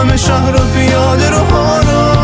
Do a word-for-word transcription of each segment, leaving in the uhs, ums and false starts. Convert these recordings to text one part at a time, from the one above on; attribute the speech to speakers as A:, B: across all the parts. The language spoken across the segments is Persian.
A: همه شهر و پیاده رو ها رو.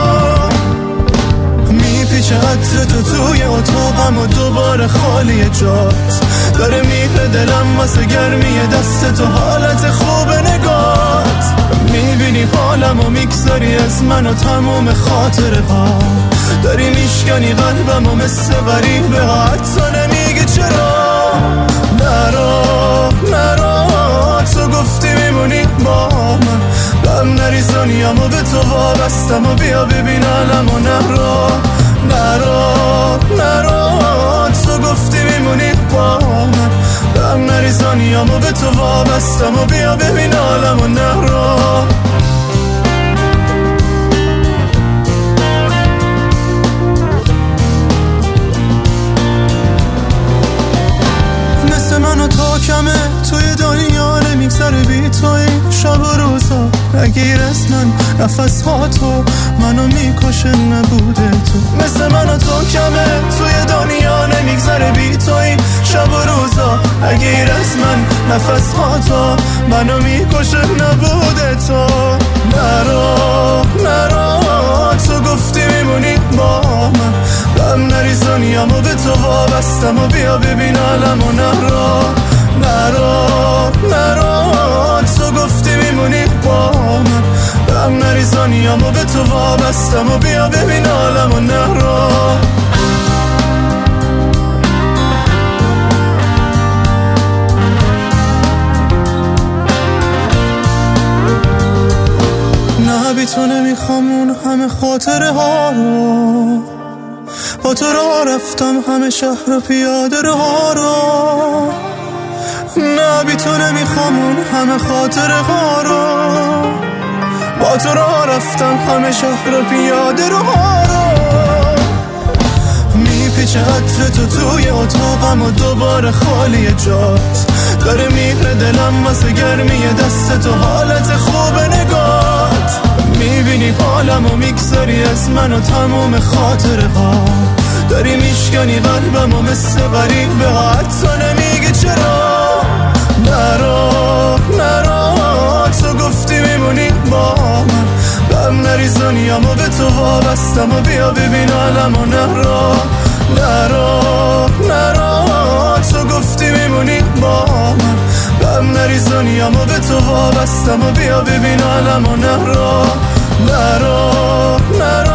A: میپیچه عطر تو توی اتاقم و دوباره خالی جات. داره میره دلم واسه گرمی دست تو، حالت خوب نگات. میبینی حالم و میگذاری از من و تموم خاطره ها. داری میشکنی قلبم و مثل غریبه ها، حتی نمیگی چرا. نرا نرا تو گفتی میمونی با من، غم نریزانیم و به تو وابستم و بیا ببین علم و نرا. نرا نرا تو گفتی میمونی با من، غم نریزانیم و به تو وابستم و بیا ببین علم و نرا. مثل منو تا کمه توی دنیا نمیگذره بی تو این شب و روزا. نگیر از من نفس ها تو منو میکشه نبوده تو. مثل منو تا کمه توی دنیا نمیگذره بی تو این شب و روزا. نگیر از من نفس ها تو منو میکشه نبوده تو. نرا نرا تو گفتی میمونی با من، غم نریزانیم و به تو وابستم و بیا ببین علم و نرا. نرا نرا تو گفتی میمونی با من، غم نریزانیم و به تو وابستم و بیا ببین علم و نرا. نه بی تو نمیخوام اون همه خاطره ها رو، با تو راه رفتم همه شهر و پیاده رو ها رو. نه بی تو نمیخوام اون همه خاطره ها رو، با تو راه رفتم همه شهر و پیاده رو ها رو. میپیچه عطر تو توی اتاقم و دوباره خالی جات. داره میره دلم واسه گرمی دست تو، حالت خوب نگات. میبینی حالم و میگذاری از من و تموم خاطره ها. داری میشکنی قلبم و مثل غریبه ها، حتی نمیگی چرا. نرا نرا تو گفتی میمونی با من، غم نریزانیم و به تو وابستم و بیا ببین علم و نرا. نرا نرا تو گفتی میمونی با من، غم نریزانیم و به تو وابستم و بیا ببین علم و نرا. نرا نرا